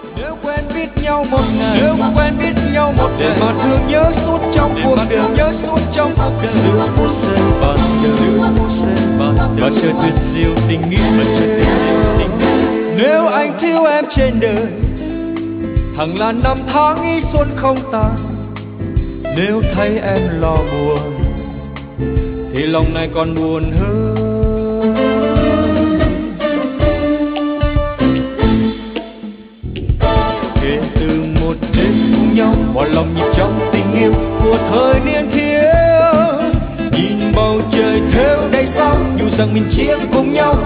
Nếu quen biết nhau một ngày, nếu quen biết nhau một ngày, mà thương nhớ suốt trong cuộc đời, nhớ suốt trong cuộc đời. Giữa một giây bàn giờ, giữa một giây bàn giờ, và trời tuyệt diệu tình yêu, và trời tuyệt diệu tình yêu. Nếu anh thiếu em trên đời, hàng ngàn năm tháng ý xuân không tàn. Nếu thấy em lo buồn, thì lòng này còn buồn hơn. Kể từ một đêm cùng nhau, bỏ lòng nhịp trong tình yêu của thời niên thiếu. Nhìn bầu trời thêu đầy sao, dù rằng mình chia cùng nhau,